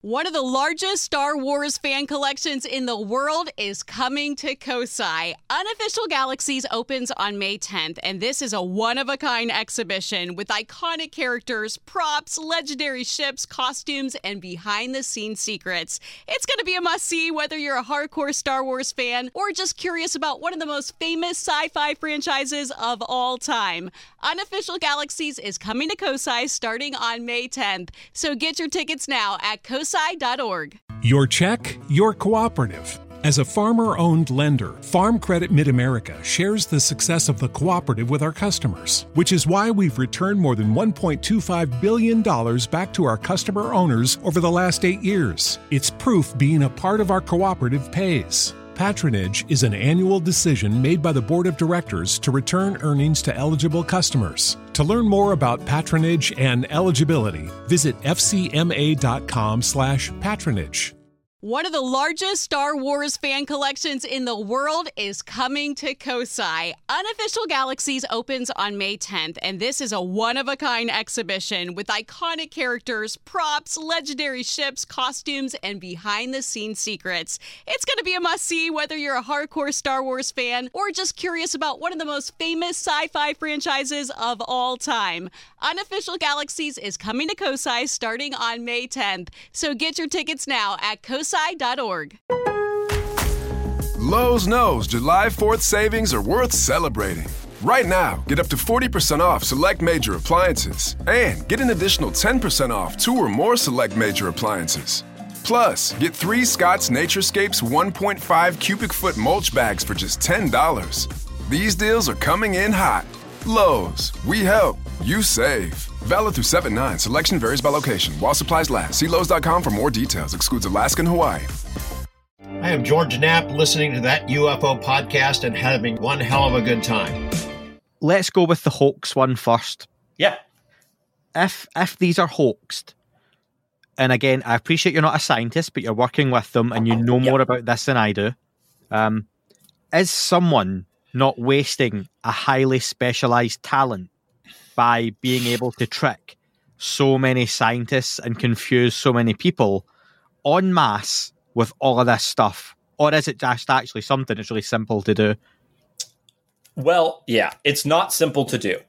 One of the largest Star Wars fan collections in the world is coming to Kosai. Unofficial Galaxies opens on May 10th, and this is a one-of-a-kind exhibition with iconic characters, props, legendary ships, costumes, and behind-the-scenes secrets. It's going to be a must-see whether you're a hardcore Star Wars fan or just curious about one of the most famous sci-fi franchises of all time. Unofficial Galaxies is coming to Kosai starting on May 10th, so get your tickets now at kosai.org. Your check, your cooperative. As a farmer-owned lender, Farm Credit Mid-America shares the success of the cooperative with our customers, which is why we've returned more than $1.25 billion back to our customer owners over the last 8 years. It's proof being a part of our cooperative pays. Patronage is an annual decision made by the Board of Directors to return earnings to eligible customers. To learn more about patronage and eligibility, visit fcma.com/patronage. One of the largest Star Wars fan collections in the world is coming to Kosai. Unofficial Galaxies opens on May 10th, and this is a one-of-a-kind exhibition with iconic characters, props, legendary ships, costumes, and behind-the-scenes secrets. It's going to be a must-see whether you're a hardcore Star Wars fan or just curious about one of the most famous sci-fi franchises of all time. Unofficial Galaxies is coming to Kosai starting on May 10th, so get your tickets now at kosai.org. Lowe's knows July 4th savings are worth celebrating. Right now, get up to 40% off select major appliances and get an additional 10% off 2 or more select major appliances. Plus, get 3 Scott's Naturescapes 1.5 cubic foot mulch bags for just $10. These deals are coming in hot. Lowe's, we help, you save. Valid through 7/9. Selection varies by location. While supplies last. See Lowe's.com for more details. Excludes Alaska and Hawaii. I am George Knapp, listening to that UFO podcast and having one hell of a good time. Let's go with the hoax one first. Yeah. If these are hoaxed, and again, I appreciate you're not a scientist, but you're working with them and you know more about this than I do, is someone not wasting a highly specialized talent by being able to trick so many scientists and confuse so many people en masse with all of this stuff? Or is it just actually something that's really simple to do? Well, yeah, it's not simple to do.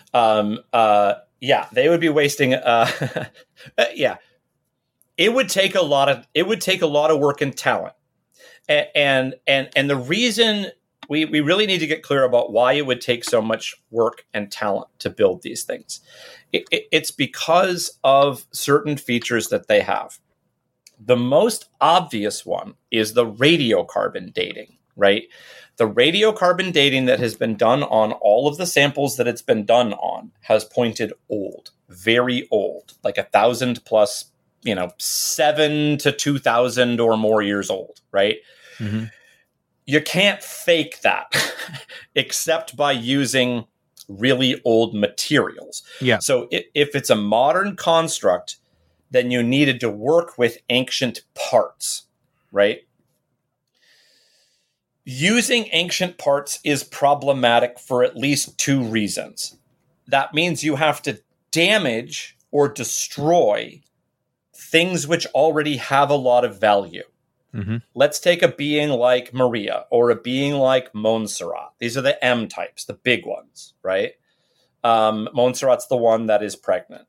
They would be wasting. Yeah, it would take a lot of work and talent, and the reason we really need to get clear about why it would take so much work and talent to build these things. It's because of certain features that they have. The most obvious one is the radiocarbon dating, right? The radiocarbon dating that has been done on all of the samples that it's been done on has pointed old, very old, like 1,000 plus, 7 to 2,000 or more years old, right? Mm-hmm. You can't fake that except by using really old materials. Yeah. So if it's a modern construct, then you needed to work with ancient parts, right? Using ancient parts is problematic for at least 2 reasons. That means you have to damage or destroy things which already have a lot of value. Mm-hmm. Let's take a being like Maria or a being like Montserrat. These are the M types, the big ones, right? Montserrat's the one that is pregnant.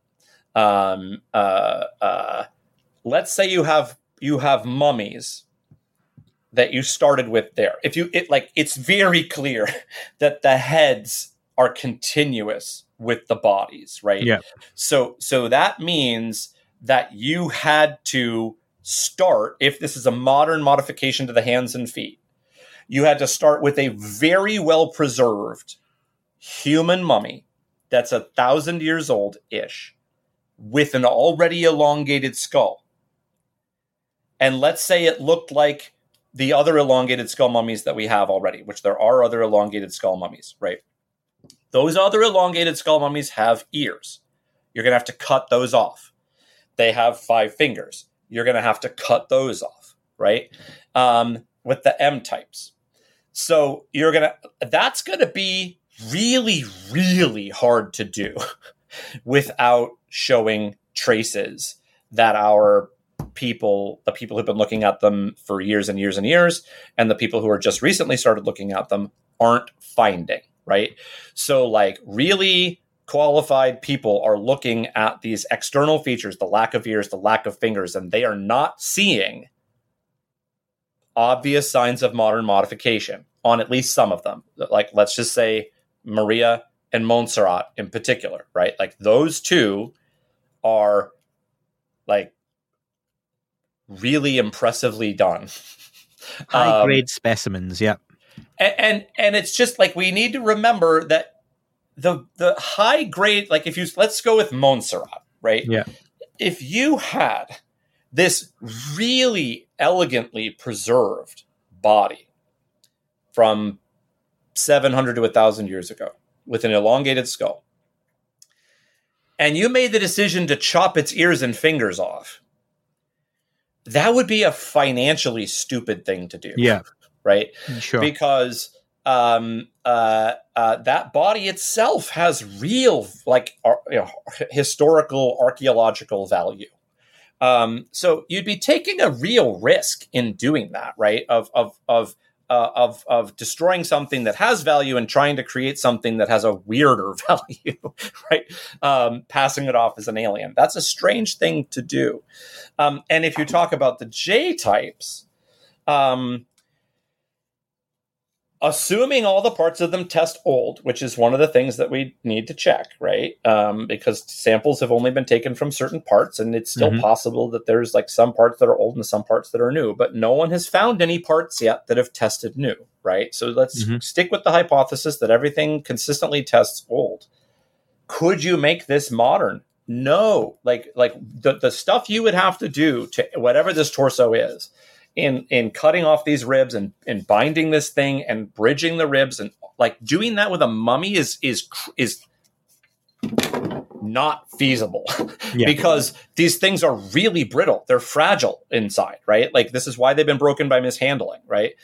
Let's say you have mummies that you started with there. It's very clear that the heads are continuous with the bodies, right? Yeah. So that means that you had to start, if this is a modern modification to the hands and feet, you had to start with a very well preserved human mummy that's 1,000 years old-ish with an already elongated skull. And let's say it looked like the other elongated skull mummies that we have already, which there are other elongated skull mummies, right? Those other elongated skull mummies have ears. You're going to have to cut those off. They have 5 fingers. You're going to have to cut those off, right? With the M types. So that's going to be really, really hard to do without showing traces that our people, the people who've been looking at them for years and years and years, and the people who are just recently started looking at them aren't finding, right? So like really qualified people are looking at these external features, the lack of ears, the lack of fingers, and they are not seeing obvious signs of modern modification on at least some of them. Like, let's just say Maria and Montserrat in particular, right? Like those two are like really impressively done. High grade specimens, yep. And it's just like, we need to remember that the high grade, like let's go with Montserrat, right? Yeah. If you had this really elegantly preserved body from 700 to 1,000 years ago with an elongated skull, and you made the decision to chop its ears and fingers off, that would be a financially stupid thing to do. Yeah. Right? Sure. Because that body itself has real, like, historical, archaeological value. So you'd be taking a real risk in doing that, right? Of destroying something that has value and trying to create something that has a weirder value, right? Passing it off as an alien. That's a strange thing to do. And if you talk about the J types, assuming all the parts of them test old, which is one of the things that we need to check, right? Because samples have only been taken from certain parts, and it's still possible that there's like some parts that are old and some parts that are new, but no one has found any parts yet that have tested new, right? So let's stick with the hypothesis that everything consistently tests old. Could you make this modern? No. Like the stuff you would have to do to whatever this torso is, in cutting off these ribs and binding this thing and bridging the ribs, and like doing that with a mummy is not feasible. Yeah. Because these things are really brittle. They're fragile inside, right? Like this is why they've been broken by mishandling, right?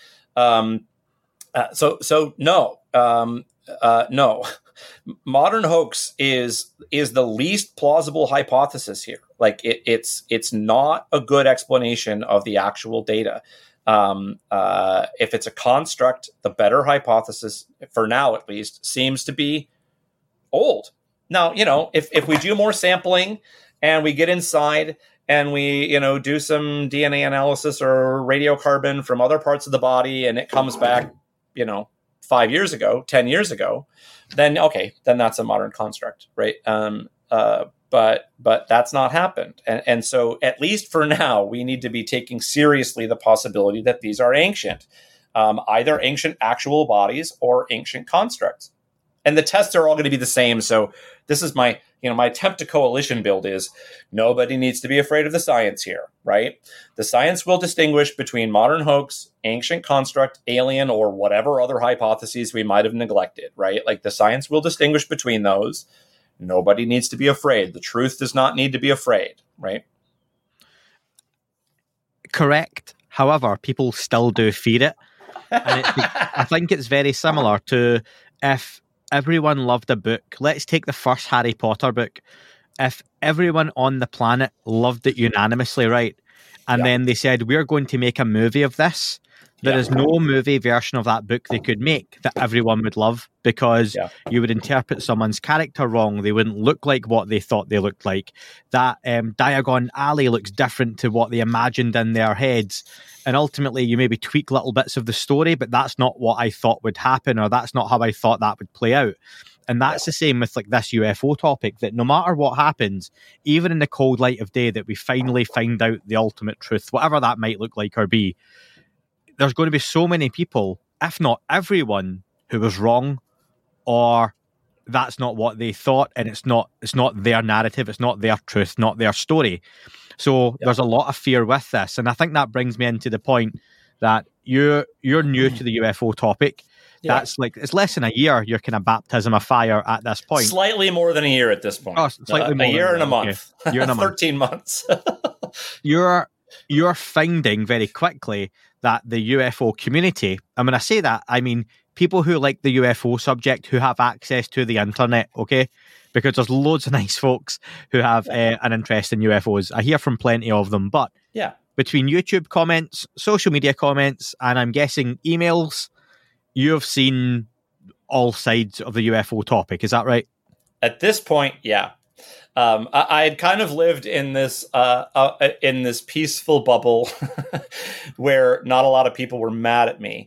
So no. No. Modern hoax is the least plausible hypothesis here. Like it's not a good explanation of the actual data. If it's a construct, the better hypothesis, for now at least, seems to be old. Now, if we do more sampling and we get inside and we, do some DNA analysis or radiocarbon from other parts of the body, and it comes back, 5 years ago, 10 years ago, then that's a modern construct, right? But that's not happened. And so at least for now, we need to be taking seriously the possibility that these are ancient, either ancient actual bodies or ancient constructs. And the tests are all going to be the same. So this is my attempt to coalition build is nobody needs to be afraid of the science here, right? The science will distinguish between modern hoax, ancient construct, alien, or whatever other hypotheses we might have neglected, right? Like the science will distinguish between those. Nobody needs to be afraid. The truth does not need to be afraid, right? Correct. However, people still do fear it. And I think it's very similar to if everyone loved a book. Let's take the first Harry Potter book. If everyone on the planet loved it unanimously, right? And then they said, we're going to make a movie of this. There is no movie version of that book they could make that everyone would love, because you would interpret someone's character wrong. They wouldn't look like what they thought they looked like. That Diagon Alley looks different to what they imagined in their heads. And ultimately, you maybe tweak little bits of the story, but that's not what I thought would happen, or that's not how I thought that would play out. And that's the same with like this UFO topic, that no matter what happens, even in the cold light of day, that we finally find out the ultimate truth, whatever that might look like or be, there's going to be so many people, if not everyone, who was wrong, or that's not what they thought, and it's not their narrative, it's not their truth, not their story. So there's a lot of fear with this, and I think that brings me into the point that you're new to the UFO topic. That's like, it's less than a year, your kind of baptism of fire at this point. Slightly more than a year at this point. Oh, slightly more. A year and a month. Okay. Year and a month. 13 months. You're finding very quickly that the UFO community, and when I say that, I mean people who like the UFO subject, who have access to the internet, okay? Because there's loads of nice folks who have an interest in UFOs. I hear from plenty of them, but Yeah. Between YouTube comments, social media comments, and I'm guessing emails, you've seen all sides of the UFO topic. Is that right? At this point, yeah. I had kind of lived in this peaceful bubble where not a lot of people were mad at me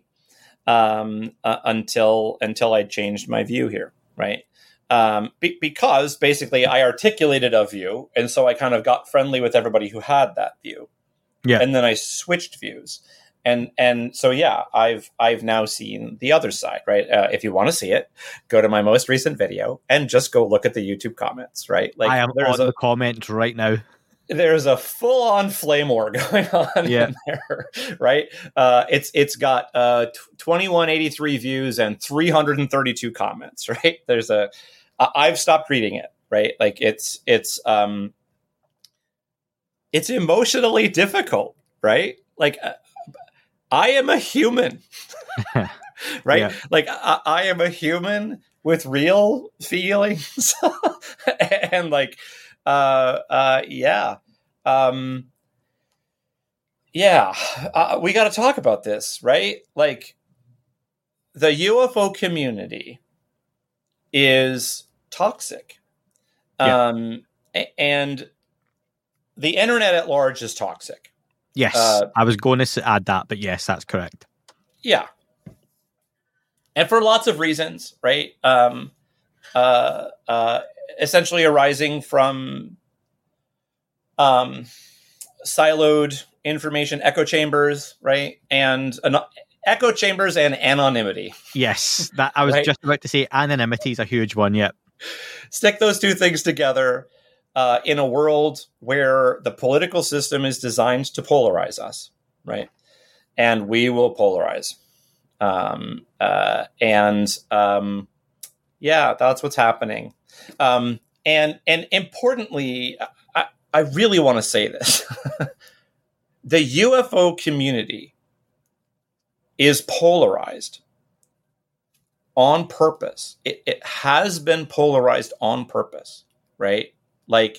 until I changed my view here, right? Because basically I articulated a view, and so I kind of got friendly with everybody who had that view. Yeah. And then I switched views. And so, yeah, I've now seen the other side, right? If you want to see it, go to my most recent video and just go look at the YouTube comments, right? Like, I am on the comments right now. There's a full-on flame war going on in there, right? It's got 2183 views and 332 comments, right? I've stopped reading it, right? Like it's emotionally difficult, right? Like I am a human, right? Yeah. Like I am a human with real feelings, and like, we got to talk about this, right? Like, the UFO community is toxic, and the internet at large is toxic. Yes, I was going to add that, but yes, that's correct. Yeah. And for lots of reasons, right? Essentially arising from siloed information echo chambers, right? And echo chambers and anonymity. Yes, that I was just about to say anonymity is a huge one, yep. Stick those two things together. In a world where the political system is designed to polarize us, right? And we will polarize. That's what's happening. And importantly, I really want to say this. The UFO community is polarized on purpose. It has been polarized on purpose, right? Like,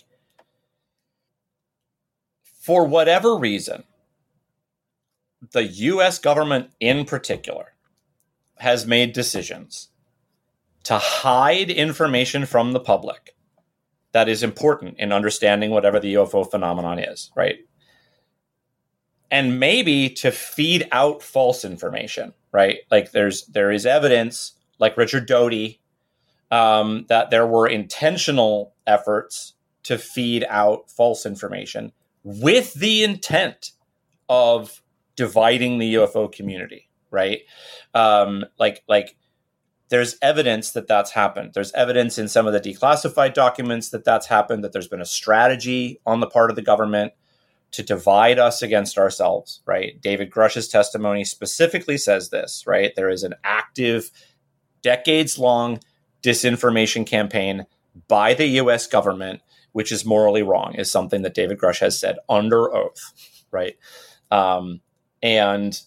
for whatever reason, the U.S. government in particular has made decisions to hide information from the public that is important in understanding whatever the UFO phenomenon is, right? And maybe to feed out false information, right? Like there is evidence, like Richard Doty, that there were intentional efforts to feed out false information with the intent of dividing the UFO community, right? Like there's evidence that that's happened. There's evidence in some of the declassified documents that that's happened, that there's been a strategy on the part of the government to divide us against ourselves, right? David Grush's testimony specifically says this, right? There is an active, decades-long disinformation campaign by the U.S. government, which is morally wrong, is something that David Grush has said under oath, right? And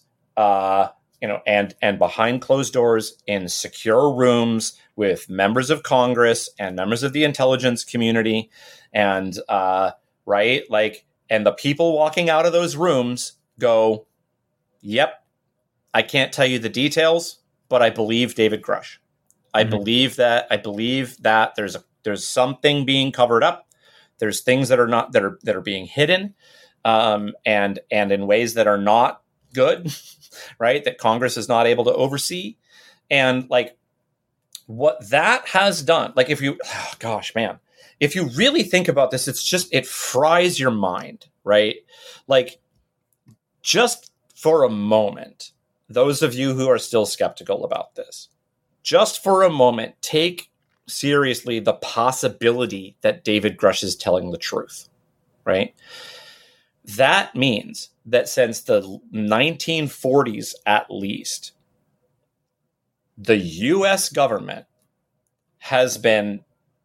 behind closed doors in secure rooms with members of Congress and members of the intelligence community, and and the people walking out of those rooms go, "Yep, I can't tell you the details, but I believe David Grush. I believe that there's something being covered up. There's things that are being hidden, and in ways that are not good, right? That Congress is not able to oversee. And like what that has done, like if you really think about this, it fries your mind, right? Like just for a moment, those of you who are still skeptical about this, just for a moment, take seriously the possibility that David Grush is telling the truth, right? That means that since the 1940s, at least, the U.S. government has been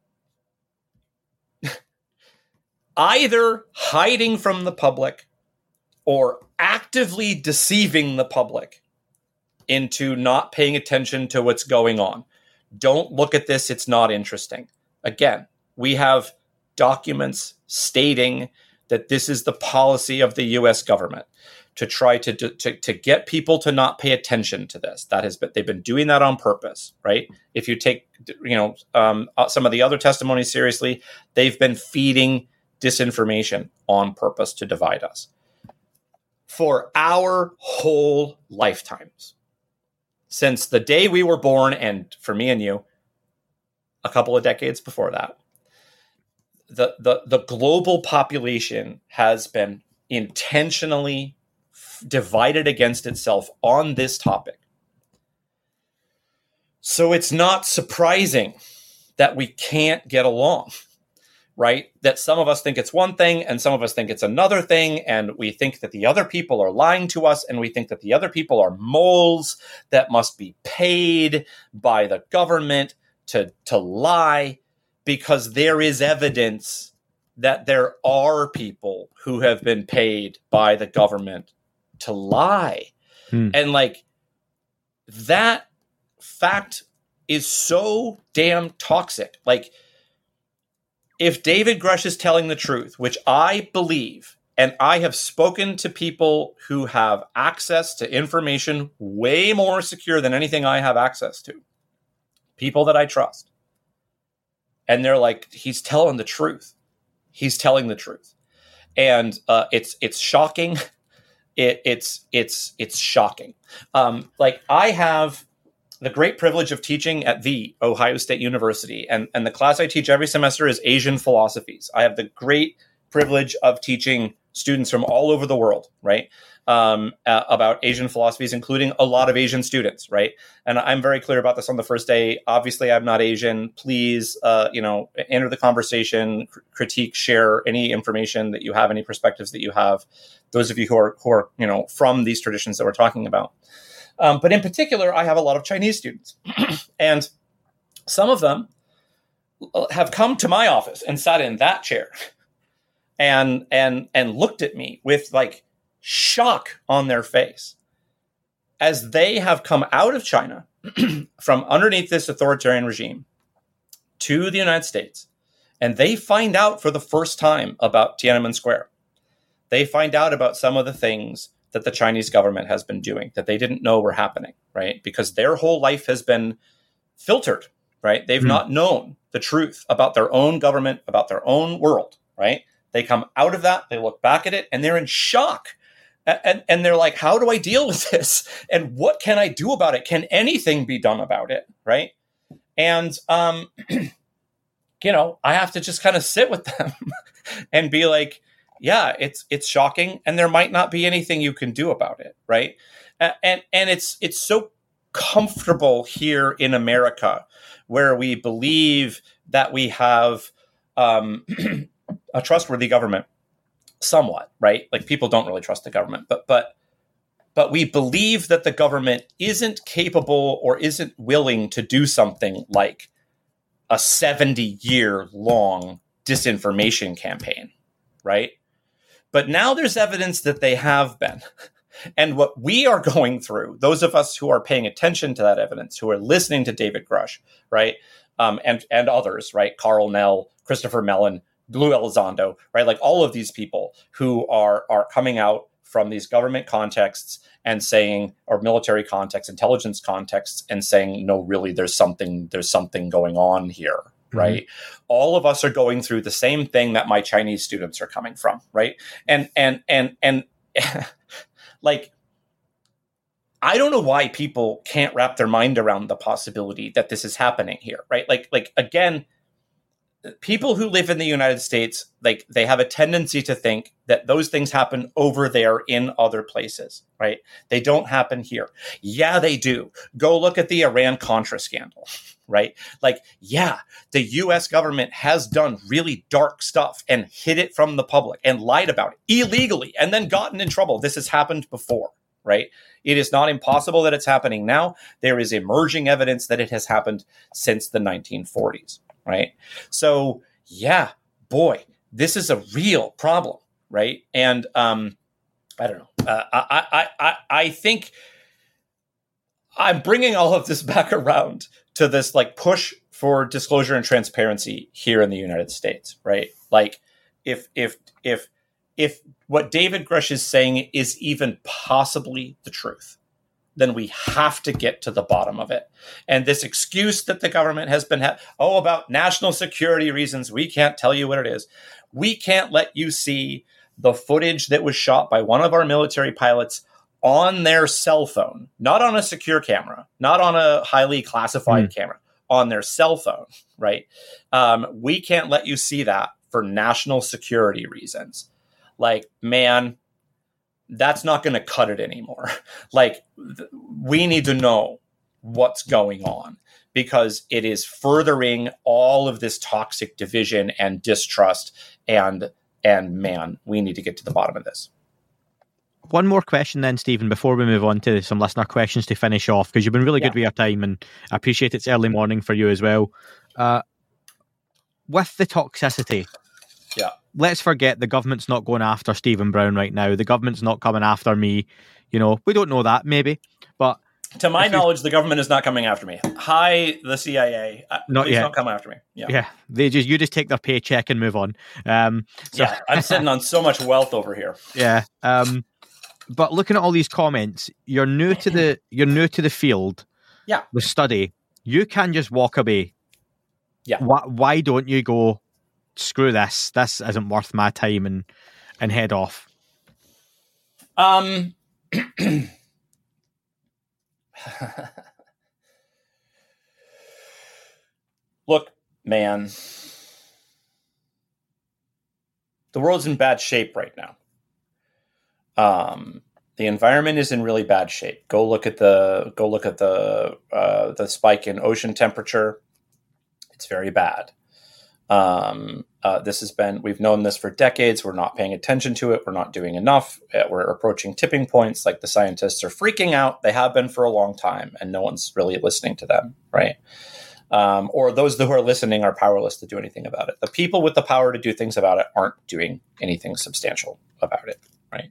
either hiding from the public or actively deceiving the public into not paying attention to what's going on. Don't look at this. It's not interesting. Again, we have documents stating that this is the policy of the U.S. government to try to get people to not pay attention to this. They've been doing that on purpose, right? If you take some of the other testimonies seriously, they've been feeding disinformation on purpose to divide us for our whole lifetimes, since the day we were born, and for me and you, a couple of decades before that. The global population has been intentionally divided against itself on this topic. So it's not surprising that we can't get along, right? That some of us think it's one thing and some of us think it's another thing, and we think that the other people are lying to us, and we think that the other people are moles that must be paid by the government to lie, because there is evidence that there are people who have been paid by the government to lie. And like, that fact is so damn toxic. Like, if David Grush is telling the truth, which I believe, and I have spoken to people who have access to information way more secure than anything I have access to, people that I trust, and they're like, he's telling the truth. He's telling the truth. And it's shocking. It's shocking. Like, I have the great privilege of teaching at the Ohio State University, and the class I teach every semester is Asian philosophies. I have the great privilege of teaching students from all over the world, right? About Asian philosophies, including a lot of Asian students, right? And I'm very clear about this on the first day. Obviously, I'm not Asian. Please, enter the conversation, critique, share any information that you have, any perspectives that you have. Those of you who are from these traditions that we're talking about. But in particular, I have a lot of Chinese students, and some of them have come to my office and sat in that chair and looked at me with like shock on their face as they have come out of China from underneath this authoritarian regime to the United States, and they find out for the first time about Tiananmen Square. They find out about some of the things that the Chinese government has been doing that they didn't know were happening, right? Because their whole life has been filtered, right? They've not known the truth about their own government, about their own world, right? They come out of that, they look back at it, and they're in shock. And they're like, how do I deal with this? And what can I do about it? Can anything be done about it, right? And, I have to just kind of sit with them and be like, yeah, it's shocking, and there might not be anything you can do about it, right? And it's so comfortable here in America, where we believe that we have a trustworthy government, somewhat, right? Like, people don't really trust the government, but we believe that the government isn't capable or isn't willing to do something like a 70-year-long disinformation campaign, right? But now there's evidence that they have been. And what we are going through, those of us who are paying attention to that evidence, who are listening to David Grush, right, and others, right, Carl Nell, Christopher Mellon, Lou Elizondo, right, like all of these people who are coming out from these government contexts and saying, or military contexts, intelligence contexts, and saying, no, really, there's something going on here. Right. All of us are going through the same thing that my Chinese students are coming from. Right. And like, I don't know why people can't wrap their mind around the possibility that this is happening here. Right. Like again, people who live in the United States, like, they have a tendency to think that those things happen over there in other places. Right. They don't happen here. Yeah, they do. Go look at the Iran-Contra scandal. Right? Like, yeah, the US government has done really dark stuff and hid it from the public and lied about it illegally and then gotten in trouble. This has happened before, right? It is not impossible that it's happening now. There is emerging evidence that it has happened since the 1940s, right? So, yeah, boy, this is a real problem, right? And I don't know. I think I'm bringing all of this back around to this like push for disclosure and transparency here in the United States, right? Like, if if what David Grush is saying is even possibly the truth, then we have to get to the bottom of it. And this excuse that the government has been, about national security reasons, we can't tell you what it is. We can't let you see the footage that was shot by one of our military pilots on their cell phone, not on a secure camera, not on a highly classified camera, on their cell phone, right? We can't let you see that for national security reasons. Like, man, that's not going to cut it anymore. Like, we need to know what's going on, because it is furthering all of this toxic division and distrust. And man, we need to get to the bottom of this. One more question then, Stephen, before we move on to some listener questions to finish off, because you've been really good with your time, and I appreciate it's early morning for you as well. With the toxicity, let's forget the government's not going after Stephen Brown right now. The government's not coming after me. We don't know that, maybe. But to my knowledge, the government is not coming after me. Hi, the CIA. Not please yet. Don't come after me. Yeah. You just take their paycheck and move on. I'm sitting on so much wealth over here. Yeah. But looking at all these comments, you're new to the field. Yeah. The study. You can just walk away. Yeah. Why don't you go, screw this? This isn't worth my time, and head off? Look, man, the world's in bad shape right now. The environment is in really bad shape. Go look at the spike in ocean temperature. It's very bad. We've known this for decades. We're not paying attention to it. We're not doing enough. We're approaching tipping points. Like, the scientists are freaking out. They have been for a long time, and no one's really listening to them, right? Or those who are listening are powerless to do anything about it. The people with the power to do things about it aren't doing anything substantial about it, right?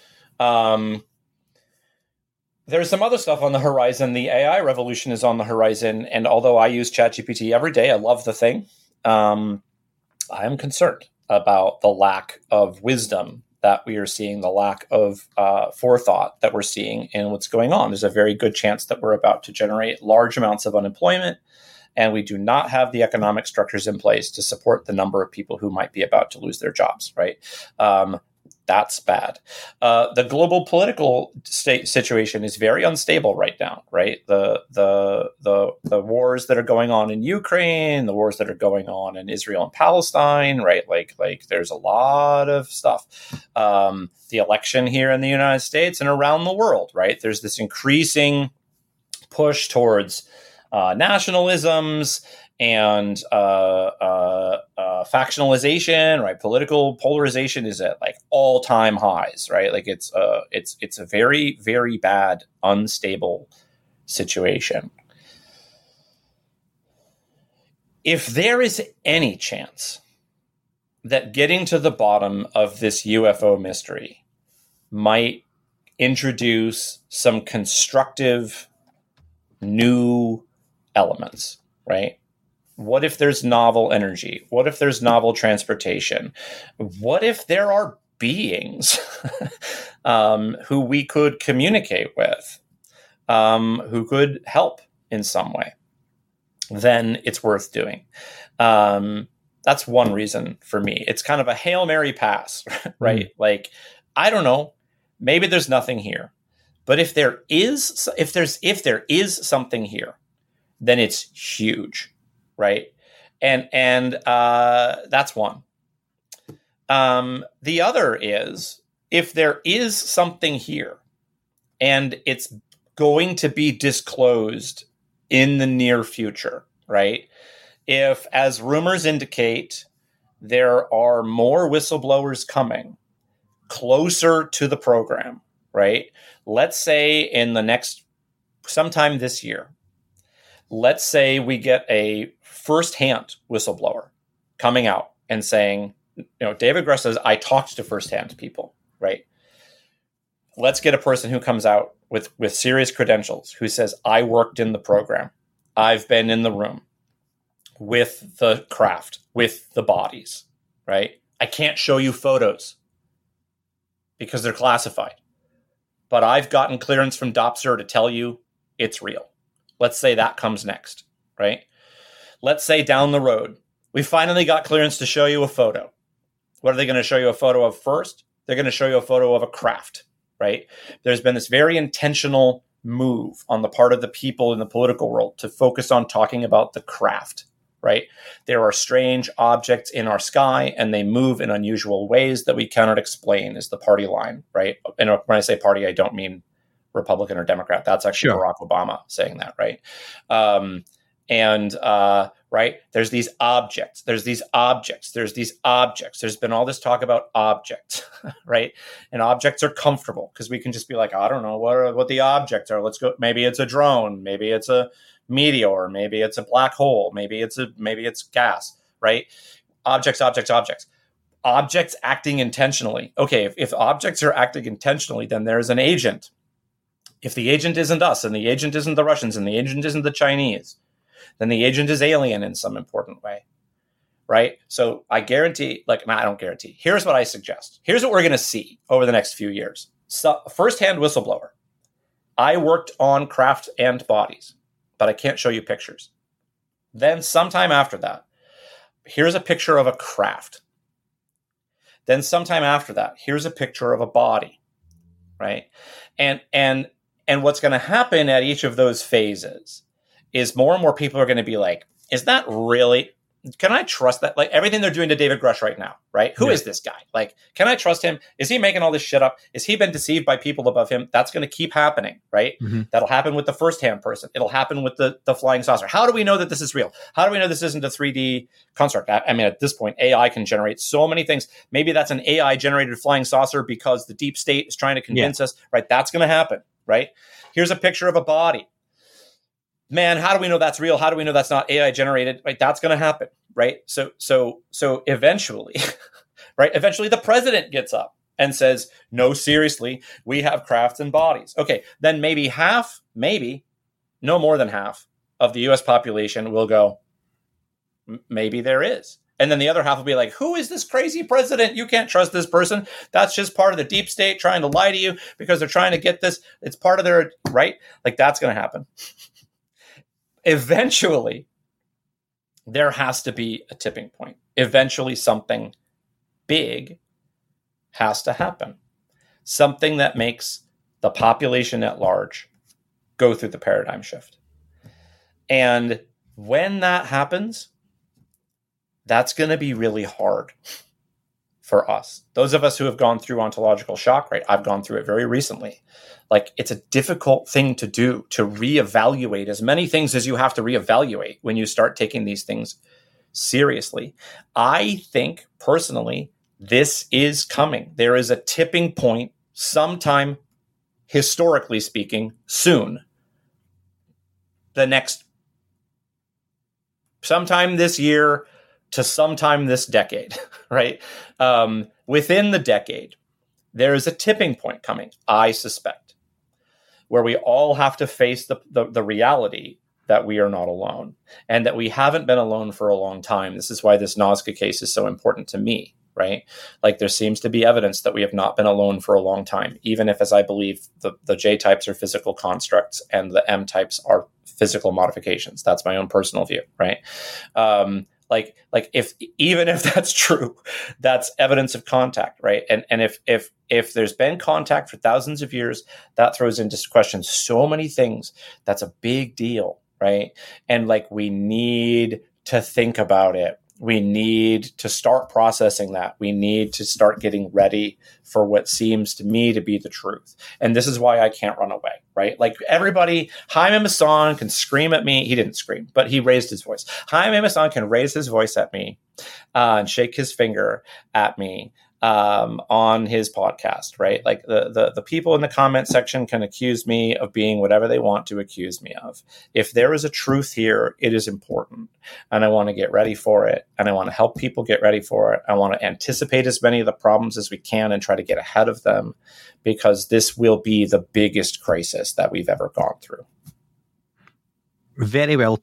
There's some other stuff on the horizon. The AI revolution is on the horizon, and although I use ChatGPT every day, I love the thing. I am concerned about the lack of wisdom that we are seeing, the lack of forethought that we're seeing in what's going on. There's a very good chance that we're about to generate large amounts of unemployment, and we do not have the economic structures in place to support the number of people who might be about to lose their jobs, right? That's bad. The global political situation is very unstable right now, right? The wars that are going on in Ukraine, the wars that are going on in Israel and Palestine, right? Like there's a lot of stuff. The election here in the United States and around the world, right? There's this increasing push towards nationalisms and factionalization, right? Political polarization is at like all-time highs, right? Like it's a very, very bad, unstable situation. If there is any chance that getting to the bottom of this UFO mystery might introduce some constructive new elements, right? What if there's novel energy? What if there's novel transportation? What if there are beings who we could communicate with, who could help in some way? Then it's worth doing. That's one reason for me. It's kind of a Hail Mary pass, right? Like, I don't know, maybe there's nothing here. But if there is something here, then it's huge. Right. And that's one. The other is, if there is something here and it's going to be disclosed in the near future, right? If, as rumors indicate, there are more whistleblowers coming closer to the program, right? Let's say in the next, sometime this year, let's say we get a firsthand whistleblower coming out and saying, David Grush says, I talked to firsthand people, right? Let's get a person who comes out with serious credentials who says, I worked in the program. I've been in the room with the craft, with the bodies, right? I can't show you photos, because they're classified. But I've gotten clearance from DOPSR to tell you it's real. Let's say that comes next, right? Let's say down the road, we finally got clearance to show you a photo. What are they going to show you a photo of first? They're going to show you a photo of a craft, right? There's been this very intentional move on the part of the people in the political world to focus on talking about the craft, right? There are strange objects in our sky and they move in unusual ways that we cannot explain, is the party line, right? And when I say party, I don't mean Republican or Democrat. That's actually Barack Obama saying that, right? Right, there's these objects. There's been all this talk about objects, right? And objects are comfortable because we can just be like, I don't know what the objects are. Let's go. Maybe it's a drone. Maybe it's a meteor. Maybe it's a black hole. Maybe it's gas, right? Objects acting intentionally. Okay, if objects are acting intentionally, then there's an agent. If the agent isn't us, and the agent isn't the Russians, and the agent isn't the Chinese, then the agent is alien in some important way, right? So I guarantee, I don't guarantee. Here's what I suggest. Here's what we're going to see over the next few years. So, firsthand whistleblower. I worked on craft and bodies, but I can't show you pictures. Then sometime after that, here's a picture of a craft. Then sometime after that, here's a picture of a body, right? And what's going to happen at each of those phases is more and more people are going to be like, is that really, can I trust that? Like everything they're doing to David Grush right now, right? Who is this guy? Like, can I trust him? Is he making all this shit up? Has he been deceived by people above him? That's going to keep happening, right? Mm-hmm. That'll happen with the first-hand person. It'll happen with the flying saucer. How do we know that this is real? How do we know this isn't a 3D construct? I mean, at this point, AI can generate so many things. Maybe that's an AI-generated flying saucer because the deep state is trying to convince us, right? That's going to happen, right? Here's a picture of a body. Man, how do we know that's real? How do we know that's not AI generated? Right, that's going to happen, right? So eventually, right? Eventually, the president gets up and says, "No, seriously, we have crafts and bodies." Okay, then maybe no more than half of the U.S. population will go, "Maybe there is," and then the other half will be like, "Who is this crazy president? You can't trust this person. That's just part of the deep state trying to lie to you because they're trying to get this. It's part of their right." Like that's going to happen. Eventually, there has to be a tipping point. Eventually, something big has to happen. Something that makes the population at large go through the paradigm shift. And when that happens, that's going to be really hard for us. Those of us who have gone through ontological shock, right? I've gone through it very recently. Like, it's a difficult thing to do, to reevaluate as many things as you have to reevaluate when you start taking these things seriously. I think, personally, this is coming. There is a tipping point sometime, historically speaking, soon. Sometime this year to sometime this decade, right? Within the decade, there is a tipping point coming, I suspect, where we all have to face the reality that we are not alone and that we haven't been alone for a long time. This is why this Nazca case is so important to me, right? Like there seems to be evidence that we have not been alone for a long time, even if, as I believe, the J types are physical constructs and the M types are physical modifications. That's my own personal view, right? Like if that's true, that's evidence of contact, right? And if there's been contact for thousands of years, that throws into question so many things. That's a big deal, right? And like we need to think about it. We need to start processing that. We need to start getting ready for what seems to me to be the truth. And this is why I can't run away, right? Like everybody, Jaime Maussan can scream at me. He didn't scream, but he raised his voice. Jaime Maussan can raise his voice at me and shake his finger at me on his podcast, right? Like the people in the comment section can accuse me of being whatever they want to accuse me of. If there is a truth here, it is important. And I want to get ready for it. And I want to help people get ready for it. I want to anticipate as many of the problems as we can and try to get ahead of them, because this will be the biggest crisis that we've ever gone through. Very well put.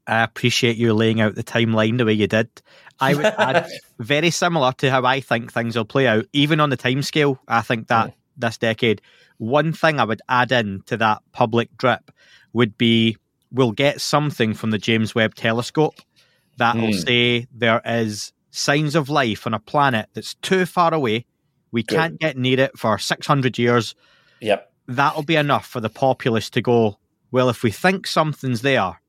I appreciate you laying out the timeline the way you did. I would add, very similar to how I think things will play out, even on the timescale. I think that this decade, one thing I would add in to that public drip would be we'll get something from the James Webb Telescope that will say there is signs of life on a planet that's too far away. We can't get near it for 600 years. Yep. That'll be enough for the populace to go, well, if we think something's there,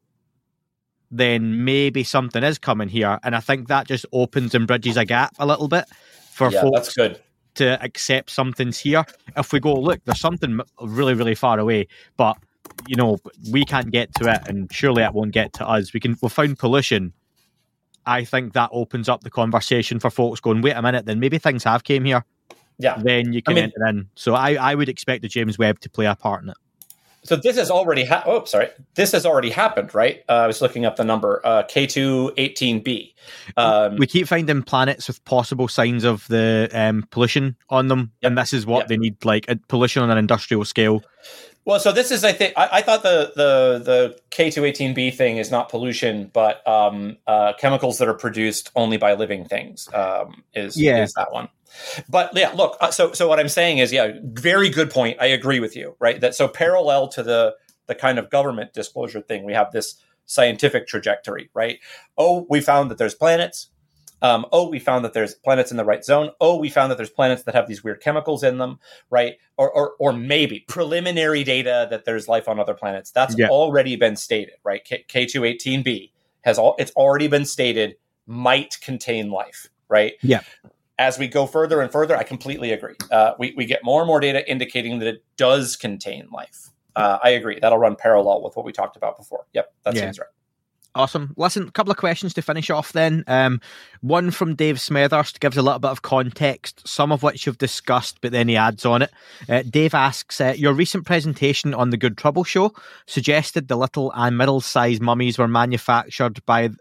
then maybe something is coming here. And I think that just opens and bridges a gap a little bit for folks to accept something's here. If we go, look, there's something really, really far away, but, you know, we can't get to it, and surely it won't get to us. We'll find pollution. I think that opens up the conversation for folks going, wait a minute, then maybe things have came here. Yeah. Then you can enter in. So I would expect the James Webb to play a part in it. So this has already This has already happened, right? I was looking up the number, K2-18b. We keep finding planets with possible signs of the pollution on them, and this is what they need, like pollution on an industrial scale. Well, so this is, I think, I thought the K2-18b thing is not pollution, but chemicals that are produced only by living things is that one. But yeah, look, so what I'm saying is, very good point. I agree with you, right? That so parallel to the kind of government disclosure thing, we have this scientific trajectory, right? Oh, we found that there's planets. We found that there's planets in the right zone. We found that there's planets that have these weird chemicals in them, right? Or maybe preliminary data that there's life on other planets. That's already been stated, right? K2-18b it's already been stated might contain life, right? Yeah. As we go further and further, I completely agree. We get more and more data indicating that it does contain life. I agree. That'll run parallel with what we talked about before. Yep, that seems right. Awesome. Listen, a couple of questions to finish off then. One from Dave Smethurst gives a little bit of context, some of which you've discussed, but then he adds on it. Dave asks, your recent presentation on the Good Trouble show suggested the little and middle-sized mummies were manufactured but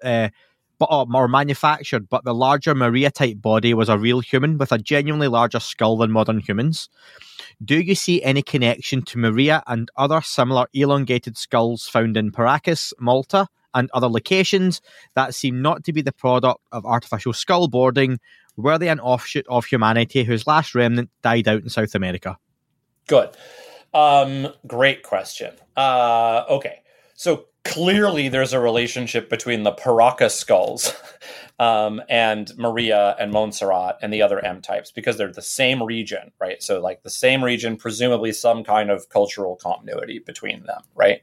the larger Maria-type body was a real human with a genuinely larger skull than modern humans. Do you see any connection to Maria and other similar elongated skulls found in Paracas, Malta, and other locations that seem not to be the product of artificial skull boarding? Were they an offshoot of humanity whose last remnant died out in South America? Good. Great question. Okay. So clearly there's a relationship between the Paracas skulls and Maria and Montserrat and the other M types, because they're the same region, right? So like the same region, presumably some kind of cultural continuity between them, right?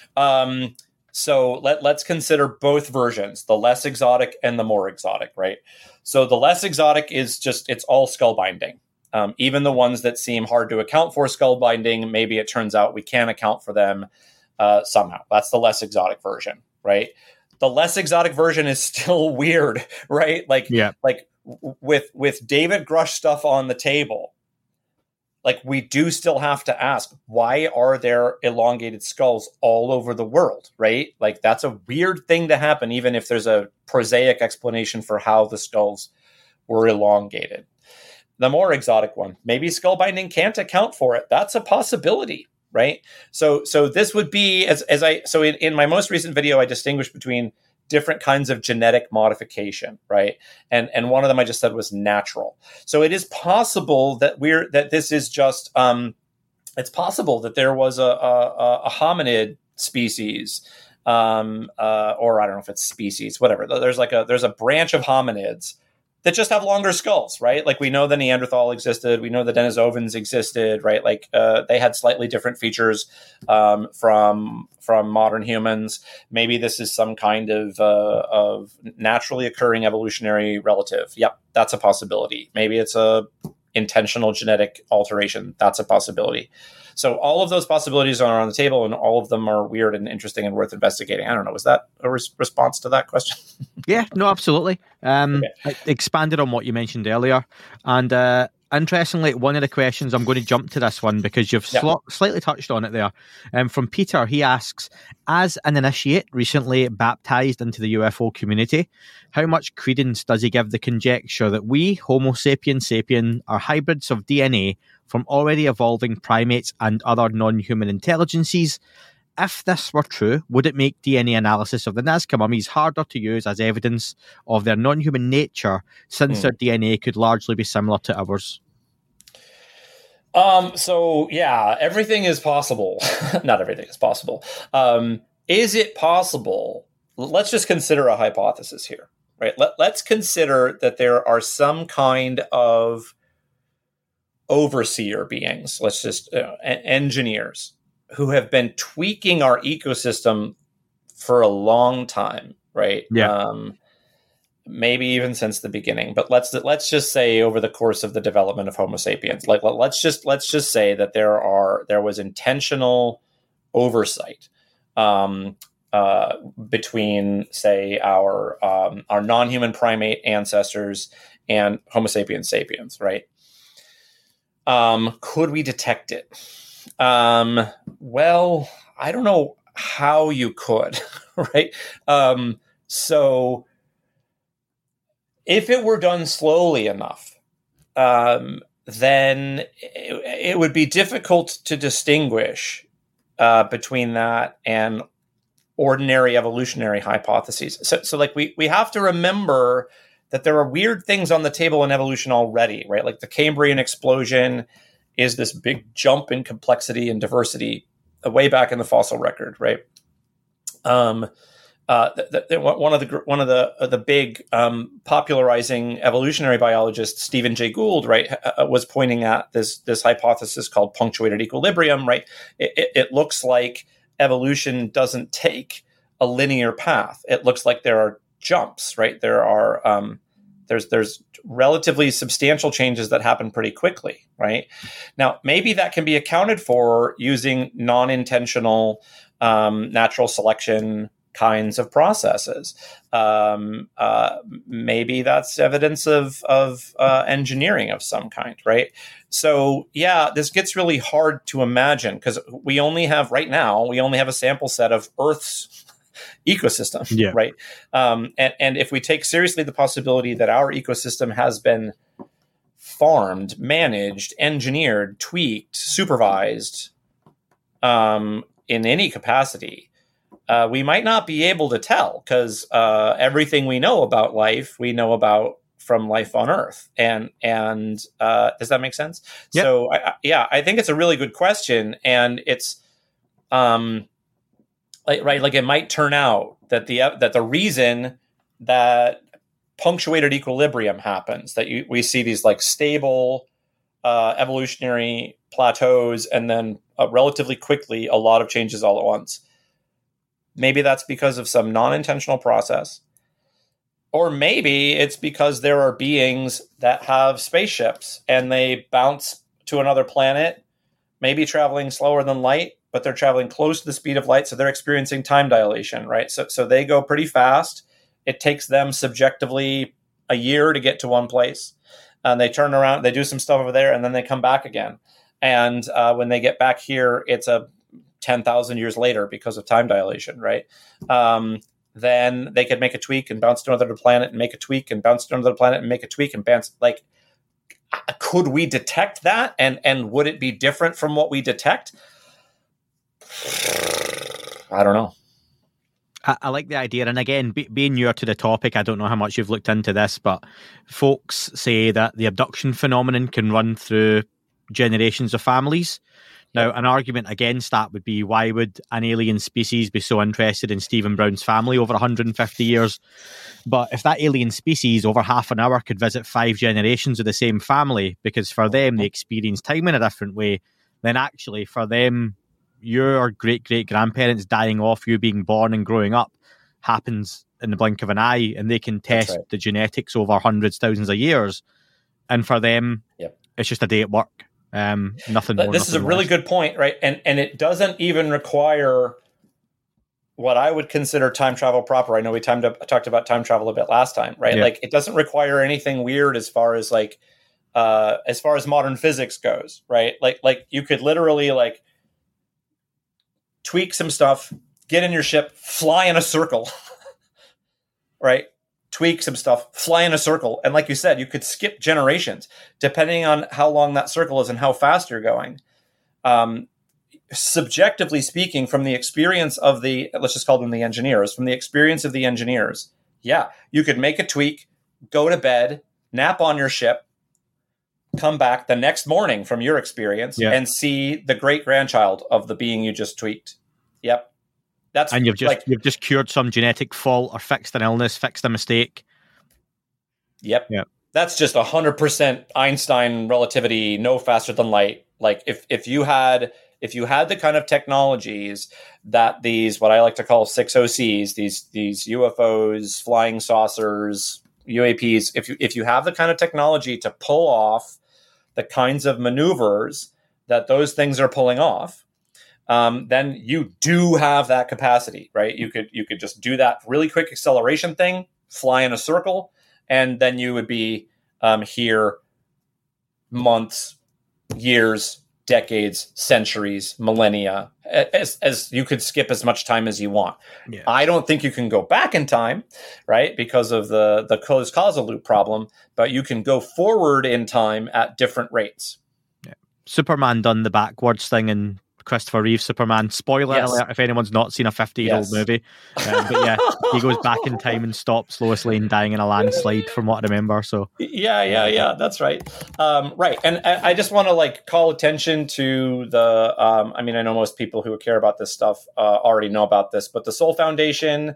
So let's consider both versions, the less exotic and the more exotic, right? So the less exotic is it's all skull binding. Even the ones that seem hard to account for skull binding, maybe it turns out we can account for them somehow. That's the less exotic version, right? The less exotic version is still weird, right? Like with David Grush stuff on the table, like we do still have to ask, why are there elongated skulls all over the world, right? Like that's a weird thing to happen, even if there's a prosaic explanation for how the skulls were elongated. The more exotic one, maybe skull binding can't account for it. That's a possibility, right? So this would be in my most recent video, I distinguished between different kinds of genetic modification, right? And one of them I just said was natural. So it is possible that this is just it's possible that there was a hominid species, or I don't know if it's species, whatever. There's a branch of hominids that just have longer skulls, right? Like we know the Neanderthal existed, we know the Denisovans existed, right? Like they had slightly different features from modern humans. Maybe this is some kind of naturally occurring evolutionary relative. Yep, that's a possibility. Maybe it's a intentional genetic alteration. That's a possibility. So all of those possibilities are on the table, and all of them are weird and interesting and worth investigating. I don't know. Was that a response to that question? Yeah, no, absolutely. Okay. I expanded on what you mentioned earlier. And interestingly, one of the questions, I'm going to jump to this one because you've slightly touched on it there. From Peter, he asks, as an initiate recently baptized into the UFO community, how much credence does he give the conjecture that we, Homo sapiens sapien, are hybrids of DNA from already evolving primates and other non-human intelligences? if this were true, would it make DNA analysis of the Nazca mummies harder to use as evidence of their non-human nature, since their DNA could largely be similar to ours? So yeah, everything is possible. Not everything is possible. Is it possible? Let's just consider a hypothesis here, right? Let's consider that there are some kind of overseer beings, let's just engineers, who have been tweaking our ecosystem for a long time, right? Yeah. Maybe even since the beginning, but let's just say over the course of the development of Homo sapiens, like let's just say that there was intentional oversight between, say, our non-human primate ancestors and Homo sapiens, right? Could we detect it? Well, I don't know how you could, right? So if it were done slowly enough, then it would be difficult to distinguish between that and ordinary evolutionary hypotheses. So like we have to remember that there are weird things on the table in evolution already, right? Like the Cambrian explosion is this big jump in complexity and diversity way back in the fossil record, right? One of the big popularizing evolutionary biologists, Stephen Jay Gould, right, was pointing at this hypothesis called punctuated equilibrium, right? It looks like evolution doesn't take a linear path. It looks like there are jumps, right? There are there's relatively substantial changes that happen pretty quickly, right? Now, maybe that can be accounted for using non-intentional natural selection kinds of processes. Maybe that's evidence of engineering of some kind, right? So yeah, this gets really hard to imagine because we only have a sample set of Earth's ecosystem, yeah. Right? And if we take seriously the possibility that our ecosystem has been farmed, managed, engineered, tweaked, supervised in any capacity, we might not be able to tell because everything we know about life, we know about from life on Earth. And does that make sense? Yep. So I think it's a really good question, and it's like it might turn out that the reason that punctuated equilibrium happens, that we see these like stable evolutionary plateaus, and then relatively quickly a lot of changes all at once. Maybe that's because of some non-intentional process. Or maybe it's because there are beings that have spaceships and they bounce to another planet, maybe traveling slower than light, but they're traveling close to the speed of light, so they're experiencing time dilation, right? So they go pretty fast. It takes them subjectively a year to get to one place. And they turn around, they do some stuff over there, and then they come back again. And when they get back here, it's 10,000 years later because of time dilation, right? Then they could make a tweak and bounce to another planet and make a tweak and bounce to another planet and make a tweak and bounce. Like, could we detect that? And would it be different from what we detect? I don't know. I like the idea. And again, being newer to the topic, I don't know how much you've looked into this, but folks say that the abduction phenomenon can run through generations of families. Now, an argument against that would be, why would an alien species be so interested in Stephen Brown's family over 150 years? But if that alien species over half an hour could visit 5 generations of the same family, because for them they experience time in a different way, then actually for them, your great-great-grandparents dying off, you being born and growing up, happens in the blink of an eye, and they can test the genetics over hundreds, thousands of years. And for them, it's just a day at work. Nothing more. This is a really good point, right? And it doesn't even require what I would consider time travel proper. I know we talked about time travel a bit last time, right? Yeah. Like, it doesn't require anything weird as far as modern physics goes, right? Like you could literally like tweak some stuff, get in your ship, fly in a circle, right? Tweak some stuff, fly in a circle. And like you said, you could skip generations depending on how long that circle is and how fast you're going. subjectively speaking, from the experience of let's just call them the engineers, from the experience of the engineers, yeah, you could make a tweak, go to bed, nap on your ship, come back the next morning from your experience and see the great grandchild of the being you just tweaked. Yep. And you've just cured some genetic fault or fixed an illness, fixed a mistake. Yep. That's just 100% Einstein relativity, no faster than light. Like if you had the kind of technologies that these, what I like to call 6OCs, these UFOs, flying saucers, UAPs, if you have the kind of technology to pull off the kinds of maneuvers that those things are pulling off, then you do have that capacity, right? You could just do that really quick acceleration thing, fly in a circle, and then you would be here months, years, decades, centuries, millennia, as you could skip as much time as you want. Yeah. I don't think you can go back in time, right? Because of the closed causal loop problem, but you can go forward in time at different rates. Yeah. Superman done the backwards thing in Christopher Reeve Superman. Spoiler alert if anyone's not seen a 50-year-old movie. But yeah, he goes back in time and stops Lois Lane dying in a landslide from what I remember. So yeah, that's right. Right. And I just want to call attention to the, I know most people who care about this stuff already know about this, but the Soul Foundation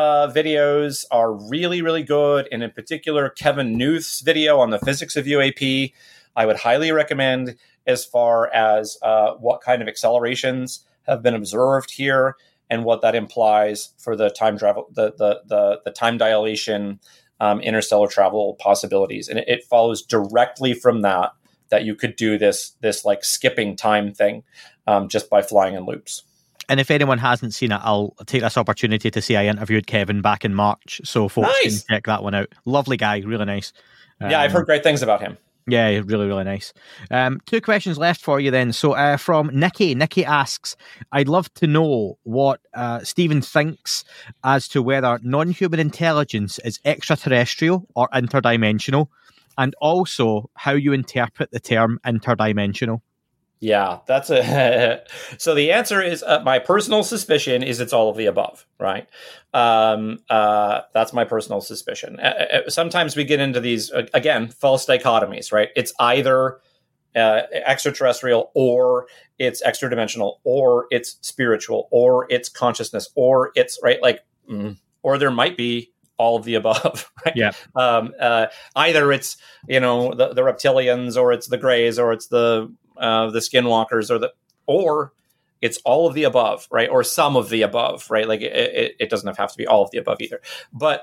videos are really, really good. And in particular, Kevin Newth's video on the physics of UAP, I would highly recommend, as far as what kind of accelerations have been observed here and what that implies for the time travel, the time dilation, interstellar travel possibilities. And it follows directly from that you could do this like skipping time thing just by flying in loops. And if anyone hasn't seen it, I'll take this opportunity to say I interviewed Kevin back in March, so folks can check that one out. Lovely guy, really nice. Yeah, I've heard great things about him. Yeah, really, really nice. 2 questions left for you then. So from Nikki. Nikki asks, I'd love to know what Stephen thinks as to whether non-human intelligence is extraterrestrial or interdimensional, and also how you interpret the term interdimensional. Yeah, that's so the answer is my personal suspicion is it's all of the above, right? That's my personal suspicion. Sometimes we get into these, again, false dichotomies, right? It's either extraterrestrial, or it's extradimensional, or it's spiritual, or it's consciousness, or it's, right, or there might be all of the above, right? Yeah. Either it's, the reptilians, or it's the Greys, or it's the skinwalkers, or it's all of the above, right? Or some of the above, right? It doesn't have to be all of the above either. But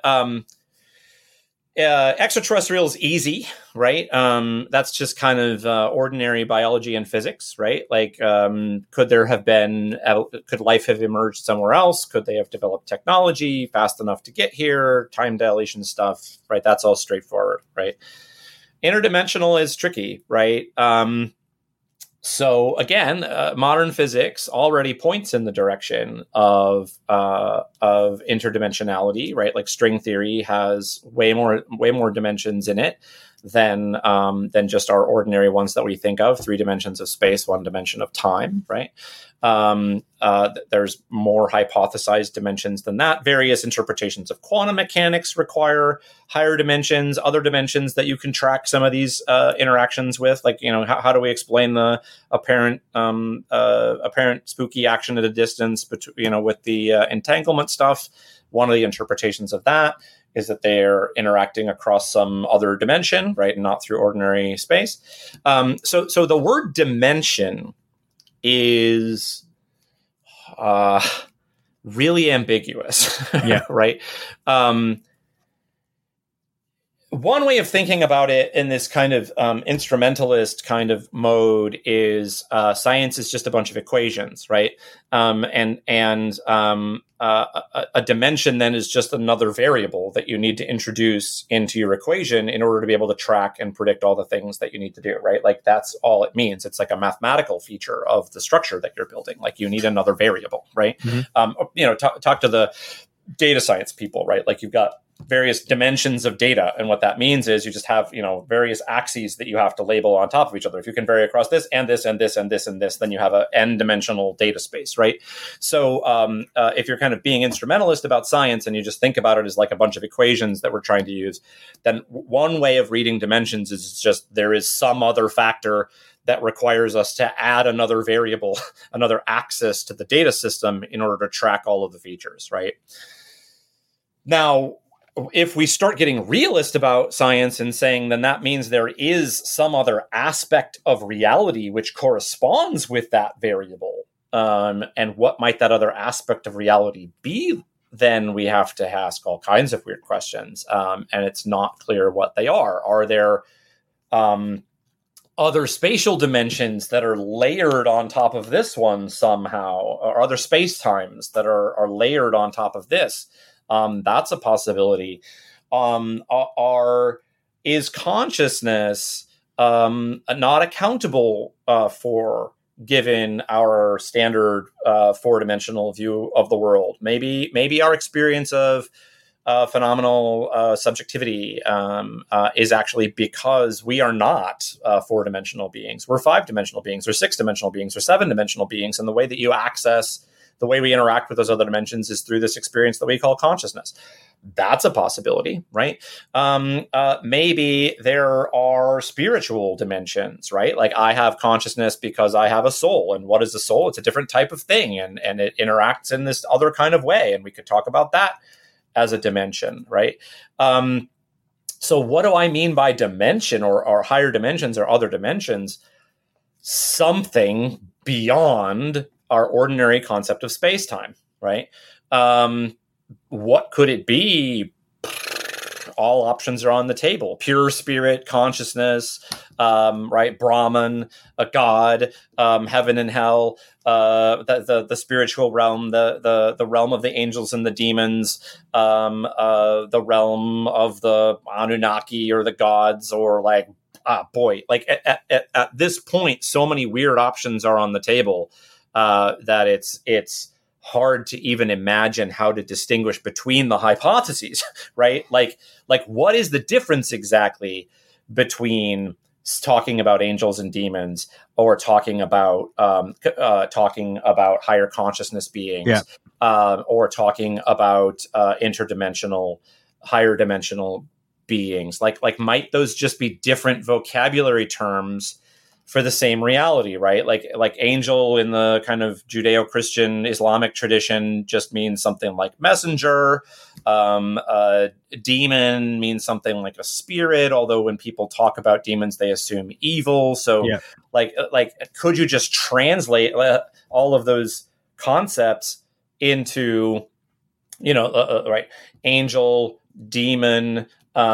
extraterrestrial is easy, right? That's just kind of ordinary biology and physics, right? Could life have emerged somewhere else? Could they have developed technology fast enough to get here? Time dilation stuff, right? That's all straightforward, right? Interdimensional is tricky, right? So again, modern physics already points in the direction of interdimensionality, right? Like string theory has way more dimensions in it than just our ordinary ones that we think of: 3 dimensions of space, 1 dimension of time, right? There's more hypothesized dimensions than that. Various interpretations of quantum mechanics require higher dimensions, other dimensions that you can track some of these interactions with. How do we explain the apparent spooky action at a distance, with the entanglement stuff? One of the interpretations of that is that they're interacting across some other dimension, right, and not through ordinary space. So the word dimension is really ambiguous, yeah. Right? One way of thinking about it in this kind of instrumentalist kind of mode is science is just a bunch of equations, right? A dimension then is just another variable that you need to introduce into your equation in order to be able to track and predict all the things that you need to do, right? That's all it means. It's like a mathematical feature of the structure that you're building. You need another variable, right? Mm-hmm. Talk to the data science people, right? You've got various dimensions of data. And what that means is you just have, various axes that you have to label on top of each other. If you can vary across this and this and this and this and this, then you have an n-dimensional data space, right? So if you're kind of being instrumentalist about science and you just think about it as like a bunch of equations that we're trying to use, then one way of reading dimensions is just there is some other factor that requires us to add another variable, another axis to the data system in order to track all of the features, right? Now, if we start getting realist about science and saying, then that means there is some other aspect of reality which corresponds with that variable. And what might that other aspect of reality be? Then we have to ask all kinds of weird questions. And it's not clear what they are. Are there other spatial dimensions that are layered on top of this one somehow, or other space-times that are layered on top of this? That's a possibility. Is consciousness not accountable for, given our standard 4-dimensional view of the world? Maybe our experience of phenomenal subjectivity is actually because we are not 4-dimensional beings. We're 5-dimensional beings, or 6-dimensional beings, or 7-dimensional beings. And the way that you access, the way we interact with those other dimensions is through this experience that we call consciousness. That's a possibility, right? Maybe there are spiritual dimensions, right? Like I have consciousness because I have a soul. And what is a soul? It's a different type of thing. And it interacts in this other kind of way. And we could talk about that as a dimension, right? So what do I mean by dimension or higher dimensions or other dimensions? Something beyond our ordinary concept of space-time, right? What could it be? All options are on the table. Pure spirit, consciousness, right? Brahman, a god, heaven and hell, the spiritual realm, the realm of the angels and the demons, the realm of the Anunnaki or the gods, or like, at this point, so many weird options are on the table that it's hard to even imagine how to distinguish between the hypotheses, right? Like what is the difference exactly between talking about angels and demons or talking about higher consciousness beings, or talking about interdimensional, higher dimensional beings? Like might those just be different vocabulary terms for the same reality, right? Like angel in the kind of Judeo-Christian Islamic tradition just means something like messenger. Demon means something like a spirit, although when people talk about demons, they assume evil. So like could you just translate all of those concepts into, right? Angel, demon,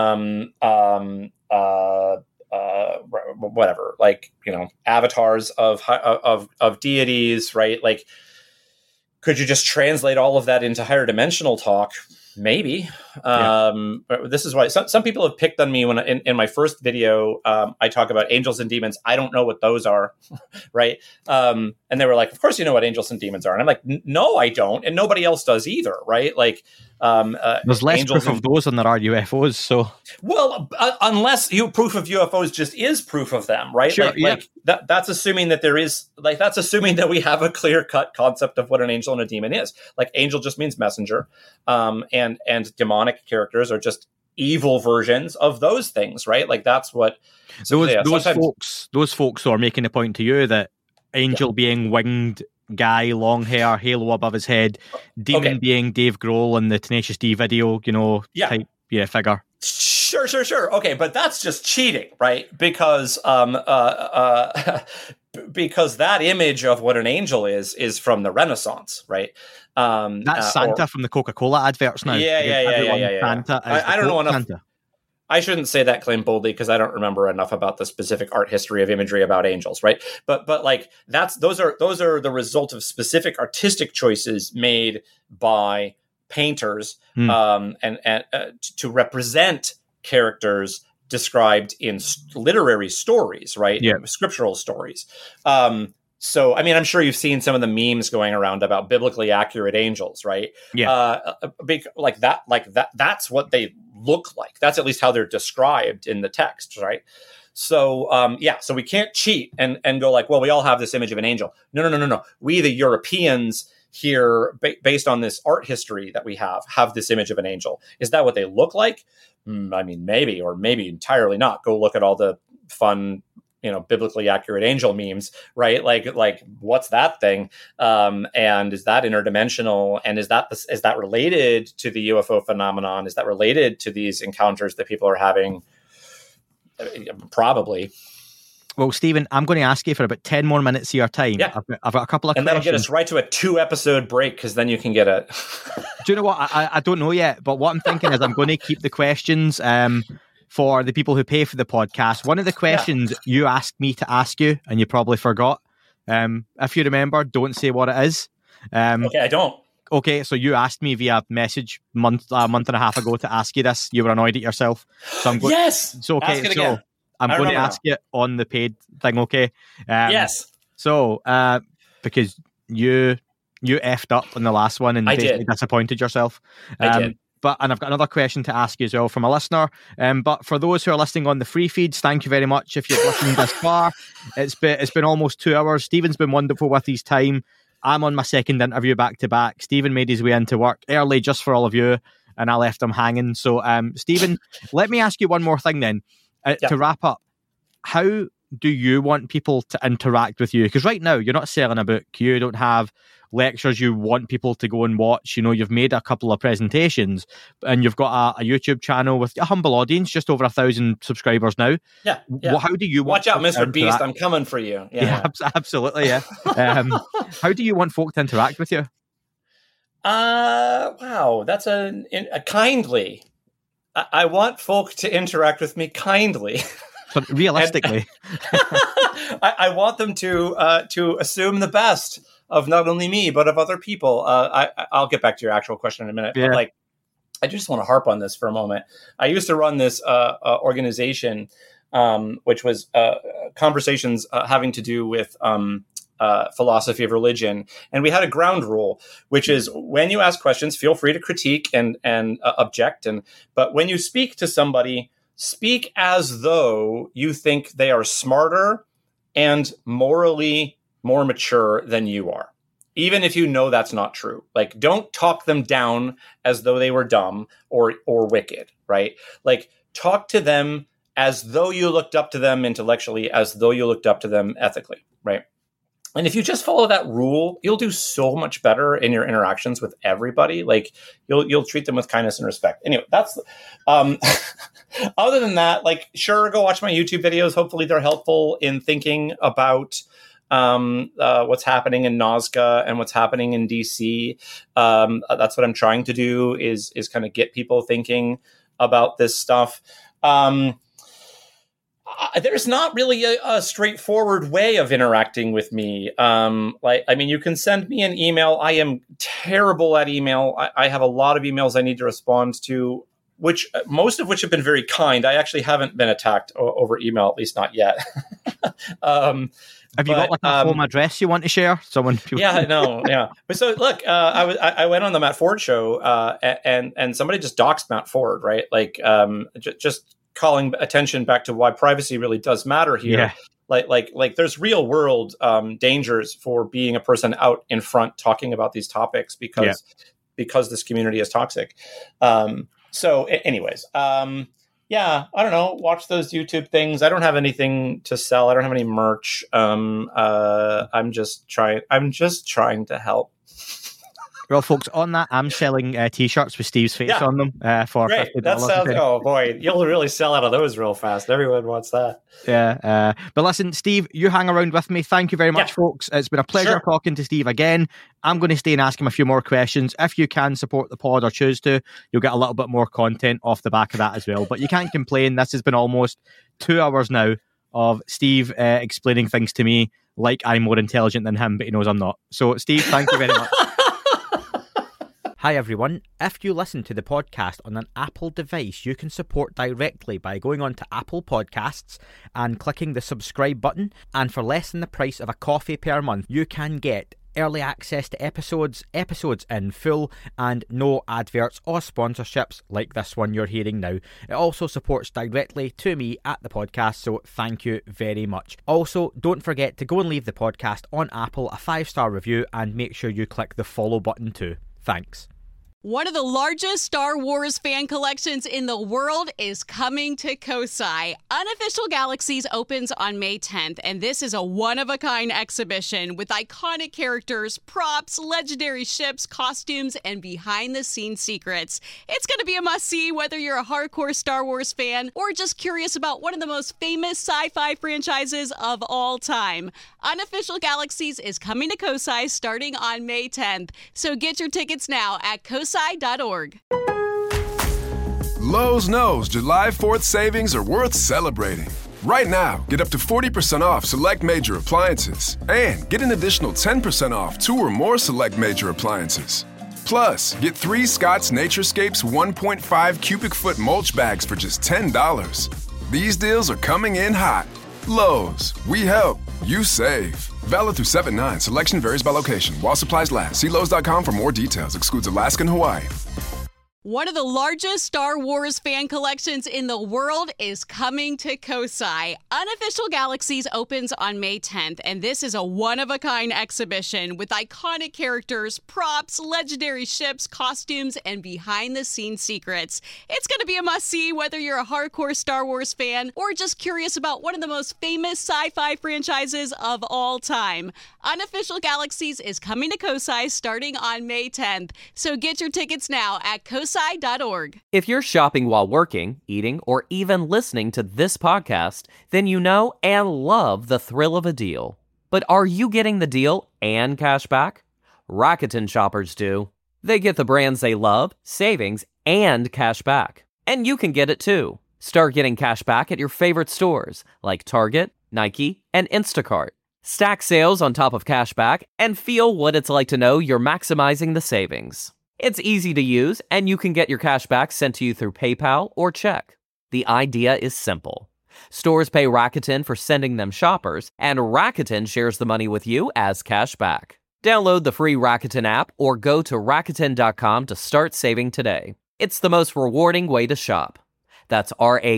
whatever, avatars of deities, right? Like, could you just translate all of that into higher dimensional talk? Maybe. This is why some people have picked on me when in my first video, I talk about angels and demons. I don't know what those are, right? And they were like, of course you know what angels and demons are. And I'm like, no, I don't. And nobody else does either, right? Like, there's less proof of those than there are UFOs. So, well, unless proof of UFOs just is proof of them, right? Sure, that's assuming that there is, that's assuming that we have a clear-cut concept of what an angel and a demon is. Like, angel just means messenger, and demonic characters are just evil versions of those things, right? Like, that's what those folks are making a point to you that angel being winged guy, long hair, halo above his head, demon being Dave Grohl in the Tenacious D video, type figure. Sure. Okay, but that's just cheating, right? Because because that image of what an angel is from the Renaissance, right? That's Santa from the Coca-Cola adverts now. Yeah. Santa I don't know enough. Santa. I shouldn't say that claim boldly because I don't remember enough about the specific art history of imagery about angels, right? But like those are the result of specific artistic choices made by painters and to represent characters described in literary stories, right? Yeah. Scriptural stories. So, I mean, I'm sure you've seen some of the memes going around about biblically accurate angels, right? Yeah. That's what they look like. That's at least how they're described in the text, right? So, so we can't cheat and go like, well, we all have this image of an angel. No. We, the Europeans here, based on this art history that we have this image of an angel. Is that what they look like? I mean, maybe, or maybe entirely not. Go look at all the fun, biblically accurate angel memes, right? Like what's that thing? And is that interdimensional? And is that related to the UFO phenomenon? Is that related to these encounters that people are having? Probably. Well, Stephen, I'm going to ask you for about 10 more minutes of your time. Yeah. I've got a couple of questions. And that'll get us right to a 2-episode break, because then you can get a... Do you know what? I don't know yet, but what I'm thinking is I'm going to keep the questions for the people who pay for the podcast. One of the questions you asked me to ask you, and you probably forgot. If you remember, don't say what it is. Okay, I don't. Okay, so you asked me via message a month and a half ago to ask you this. You were annoyed at yourself. So I'm going, yes! So, okay, ask it again. I'm going to ask you on the paid thing, okay? Yes. So, because you effed up on the last one and basically disappointed yourself. I did. And I've got another question to ask you as well from a listener. But for those who are listening on the free feeds, thank you very much. If you've listened this far, it's been almost 2 hours. Stephen's been wonderful with his time. I'm on my second interview back to back. Stephen made his way into work early just for all of you, and I left him hanging. So, Stephen, let me ask you one more thing then. To wrap up, how do you want people to interact with you? Because right now, you're not selling a book. You don't have lectures you want people to go and watch. You've made a couple of presentations, and you've got a YouTube channel with a humble audience, just over 1,000 subscribers now. Yeah. Well, how do you watch out, Mr. Beast? I'm coming for you. Yeah, absolutely. Yeah. How do you want folk to interact with you? Wow, that's a kindly. I want folk to interact with me kindly. But realistically, I want them to assume the best of not only me but of other people. I'll get back to your actual question in a minute. Yeah. But I just want to harp on this for a moment. I used to run this organization, which was conversations having to do with philosophy of religion, and we had a ground rule, which is when you ask questions, feel free to critique and object, but when you speak to somebody, speak as though you think they are smarter and morally more mature than you are, even if you know that's not true. Like, don't talk them down as though they were dumb or wicked, right? Like, talk to them as though you looked up to them intellectually, as though you looked up to them ethically, right? And if you just follow that rule, you'll do so much better in your interactions with everybody. Like, you'll treat them with kindness and respect. Anyway, that's other than that, sure, go watch my YouTube videos. Hopefully they're helpful in thinking about what's happening in Nazca and what's happening in DC. That's what I'm trying to do is kind of get people thinking about this stuff. There's not really a straightforward way of interacting with me. You can send me an email. I am terrible at email. I have a lot of emails I need to respond to, most of which have been very kind. I actually haven't been attacked over email, at least not yet. Have you got a home address you want to share? Yeah, no, yeah. So look, I went on the Matt Ford show, and somebody just doxed Matt Ford, right? Just calling attention back to why privacy really does matter here. Yeah. Like there's real world dangers for being a person out in front talking about these topics because this community is toxic. So anyways, I don't know. Watch those YouTube things. I don't have anything to sell. I don't have any merch. I'm just trying to help. Well, folks, on that, I'm selling T-shirts with Steve's face on them for $50. That sounds. Oh boy, you'll really sell out of those real fast. Everyone wants that. Yeah, but listen, Steve, you hang around with me. Thank you very much, folks. It's been a pleasure talking to Steve again. I'm going to stay and ask him a few more questions. If you can support the pod or choose to, you'll get a little bit more content off the back of that as well. But you can't complain. This has been almost 2 hours now of Steve explaining things to me like I'm more intelligent than him, but he knows I'm not. So, Steve, thank you very much. Hi everyone, if you listen to the podcast on an Apple device, you can support directly by going on to Apple Podcasts and clicking the subscribe button, and for less than the price of a coffee per month, you can get early access to episodes in full, and no adverts or sponsorships like this one you're hearing now. It also supports directly to me at the podcast, so thank you very much. Also, don't forget to go and leave the podcast on Apple a 5-star review, and make sure you click the follow button too. Thanks. One of the largest Star Wars fan collections in the world is coming to Kosai. Unofficial Galaxies opens on May 10th, and this is a one-of-a-kind exhibition with iconic characters, props, legendary ships, costumes, and behind-the-scenes secrets. It's going to be a must-see whether you're a hardcore Star Wars fan or just curious about one of the most famous sci-fi franchises of all time. Unofficial Galaxies is coming to Kosai starting on May 10th, so get your tickets now at kosai.org. Lowe's knows July 4th savings are worth celebrating. Right now, get up to 40% off select major appliances and get an additional 10% off 2 or more select major appliances. Plus, get 3 Scott's Naturescapes 1.5 cubic foot mulch bags for just $10. These deals are coming in hot. Lowe's, we help, you save. Valid through 7/9. Selection varies by location. While supplies last. See Lowe's.com for more details. Excludes Alaska and Hawaii. One of the largest Star Wars fan collections in the world is coming to Kosai. Unofficial Galaxies opens on May 10th, and this is a one-of-a-kind exhibition with iconic characters, props, legendary ships, costumes, and behind-the-scenes secrets. It's going to be a must-see whether you're a hardcore Star Wars fan or just curious about one of the most famous sci-fi franchises of all time. Unofficial Galaxies is coming to Kosai starting on May 10th, so get your tickets now at kosai.org. If you're shopping while working, eating, or even listening to this podcast, then you know and love the thrill of a deal. But are you getting the deal and cash back? Rakuten shoppers do. They get the brands they love, savings, and cash back. And you can get it too. Start getting cash back at your favorite stores like Target, Nike, and Instacart. Stack sales on top of cash back and feel what it's like to know you're maximizing the savings. It's easy to use, and you can get your cash back sent to you through PayPal or check. The idea is simple. Stores pay Rakuten for sending them shoppers, and Rakuten shares the money with you as cash back. Download the free Rakuten app or go to Rakuten.com to start saving today. It's the most rewarding way to shop. That's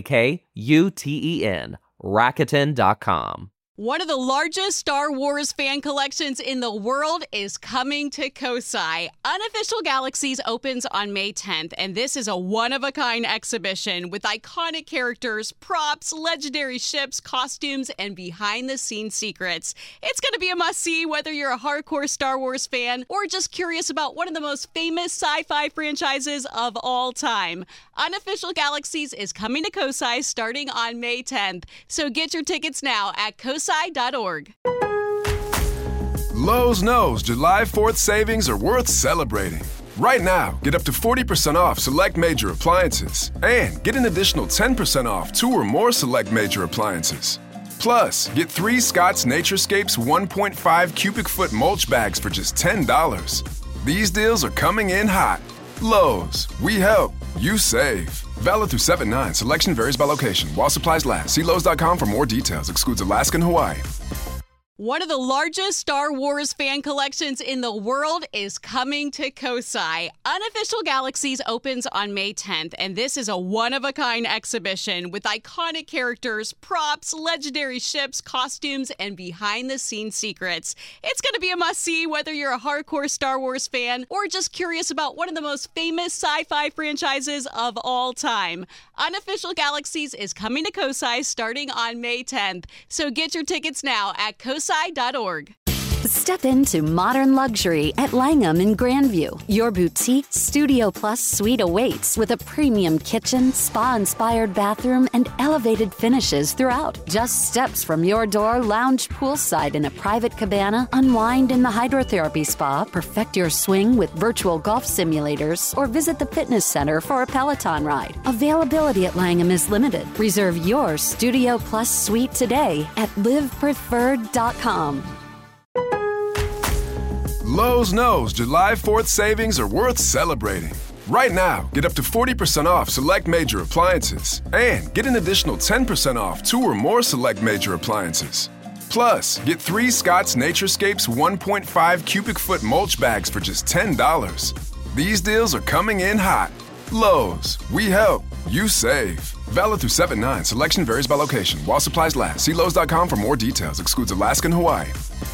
RAKUTEN, Rakuten.com. One of the largest Star Wars fan collections in the world is coming to Kosai. Unofficial Galaxies opens on May 10th, and this is a one-of-a-kind exhibition with iconic characters, props, legendary ships, costumes, and behind-the-scenes secrets. It's going to be a must-see whether you're a hardcore Star Wars fan or just curious about one of the most famous sci-fi franchises of all time. Unofficial Galaxies is coming to Kosai starting on May 10th, so get your tickets now at kosai.org. Lowe's knows July 4th savings are worth celebrating. Right now, get up to 40% off select major appliances and get an additional 10% off 2 or more select major appliances. Plus, get 3 Scott's Naturescapes 1.5 cubic foot mulch bags for just $10. These deals are coming in hot. Lowe's, we help, you save. Valid through 7/9. Selection varies by location. While supplies last. See Lowe's.com for more details. Excludes Alaska and Hawaii. One of the largest Star Wars fan collections in the world is coming to Kosai. Unofficial Galaxies opens on May 10th, and this is a one-of-a-kind exhibition with iconic characters, props, legendary ships, costumes, and behind-the-scenes secrets. It's going to be a must-see whether you're a hardcore Star Wars fan or just curious about one of the most famous sci-fi franchises of all time. Unofficial Galaxies is coming to Kosai starting on May 10th, so get your tickets now at kosai.org. Step into modern luxury at Langham in Grandview. Your boutique Studio Plus suite awaits with a premium kitchen, spa-inspired bathroom, and elevated finishes throughout. Just steps from your door, lounge poolside in a private cabana, unwind in the hydrotherapy spa, perfect your swing with virtual golf simulators, or visit the fitness center for a Peloton ride. Availability at Langham is limited. Reserve your Studio Plus suite today at livepreferred.com. Lowe's knows July 4th savings are worth celebrating. Right now, get up to 40% off select major appliances and get an additional 10% off 2 or more select major appliances. Plus, get 3 Scott's Naturescapes 1.5 cubic foot mulch bags for just $10. These deals are coming in hot. Lowe's, we help, you save. Valid through 7/9. Selection varies by location. While supplies last. See Lowe's.com for more details. Excludes Alaska and Hawaii.